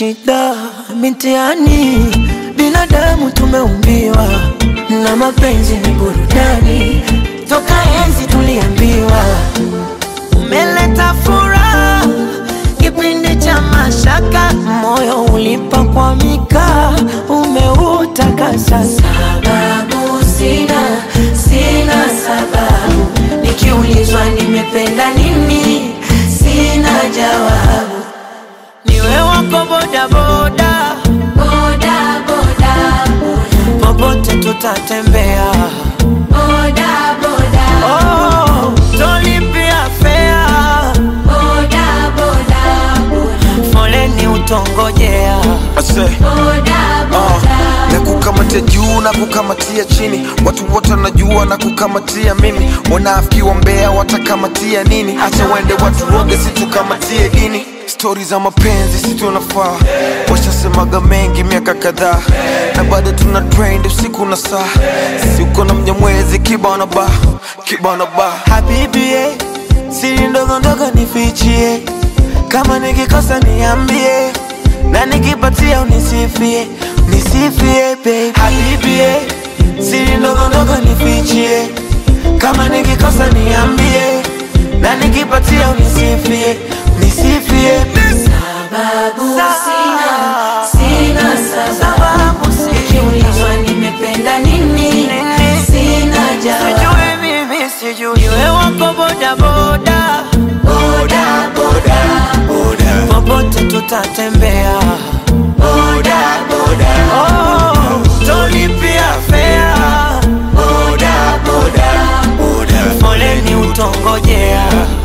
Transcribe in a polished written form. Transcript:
shida mitiani, binadamu tumeumbiwa na mapenzi ni burudani, toka enzi tuliambiwa. Umeleta furaha kipindi cha mashaka, moyo ulipakwamika, umeutakasa. Sababu sina sababu, nikiulizwa nimependa nini sina jawabu. Niwe wako boda boda, boda boda, popote tutatembea, boda boda, oh, tolipia fea, boda boda, foleni utongojea, boda boda. Nakukamatia juu na kukamatia chini, watu wote wanajua na kukamatia mimi. Wanafiki wa mbea watakamatia nini? Acha wende watu woge situkamatie dini. Stories za mapenzi si tunafaa, washasemaga mengi miaka kadhaa, na bado tuna trend usiku na saa. Sisi uko na Mnyamwezi kibana ba Habibi siri ndogo ndogo nifichie, kama nikikosa niambie, na nikipatia unisifie babe. Habibi siri ndogo ndogo nifichie, kama nikikosa niambie, na nikipatia unisifie babe. Sina sababu, nikiulizwa nimependa nini sina jawabu. Sijui niwe wako boda boda, boda boda, popote tutatembea, boda boda, oh, tolipia fea, boda boda, foleni utongojea.